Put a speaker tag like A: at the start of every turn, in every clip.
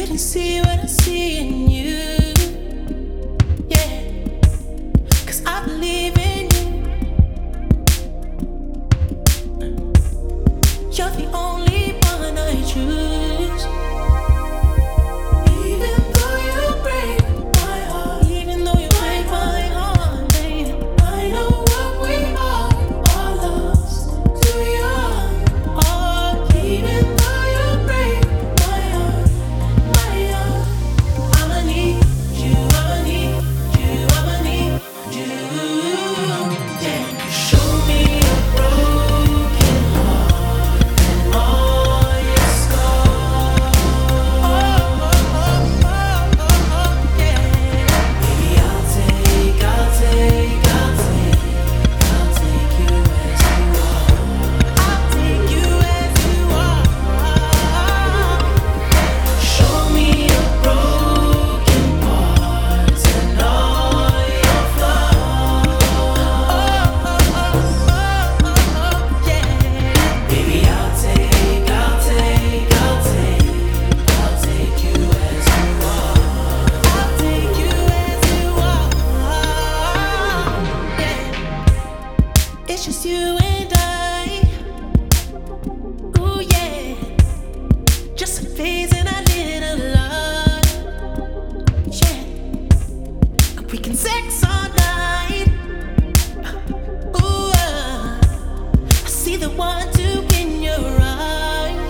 A: didn't see what I see in you. Yeah, 'cause I believe in you. You're the only one I choose. Even though you break my heart, even though you break my heart, baby, I know what we are lost to young. Oh, even though you break my heart, I'ma need you, I'ma need you, I'ma need you. Yeah, show me a broken heart and all your scars. Yeah. Baby, I'll take you as you are. I'll take you as you are. Show me your broken parts and all your flaws. Yeah. Baby, I'll take you as you are. I'll take you as you are. Yeah. It's just you and I. Ooh, yeah. Just a phase in our little love. Yeah. We can sex all night. Ooh, I see the one too in your eyes.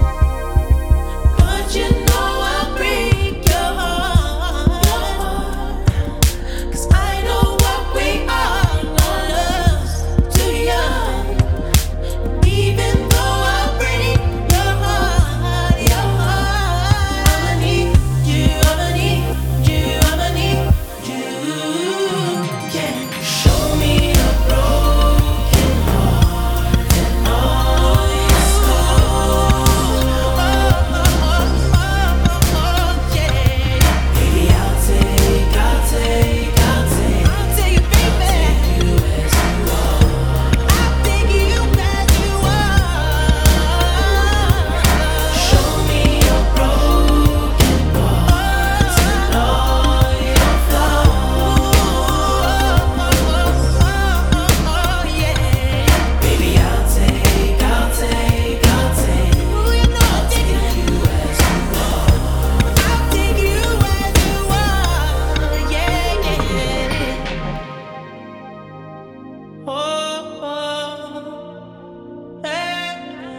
A: But you know I'll break your heart. 'Cause I know what we are lost too young. Even though I break your heart, I'ma need you, I'ma need you, I'ma need you. Yeah, show me a broken heart and all your scars. Yeah, baby, I'll take you, baby. I'll take you as you are. I'll take you as you are. Show me your broken parts and all your flaws. Yeah, baby, I'll take you as you are. I'll take you as you are. Yeah, yeah. Oh, hey,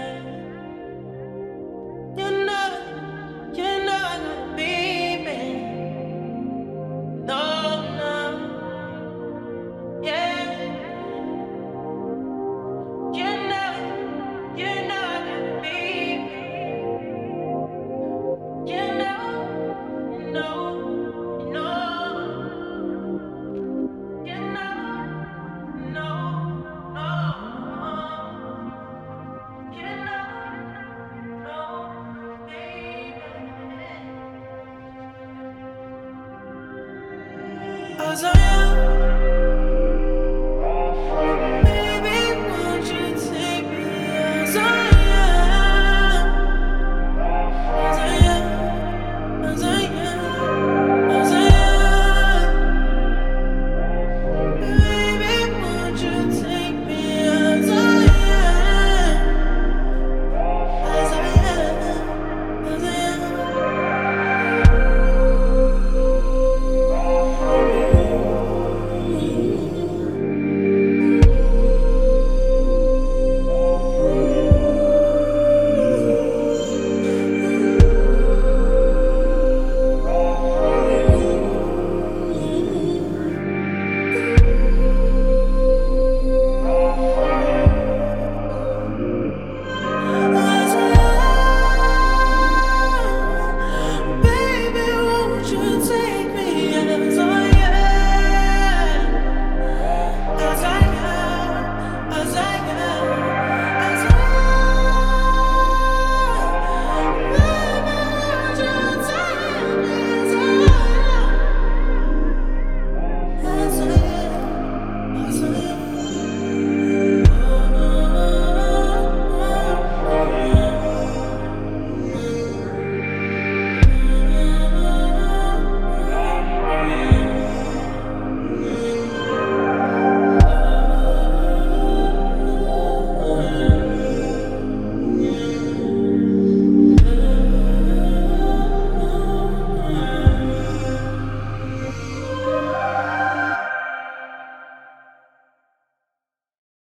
A: you're not gonna be me. No, no, yeah. You're not gonna be me. You know, no, no, you know, no, no, you know, no, baby. 'Cause I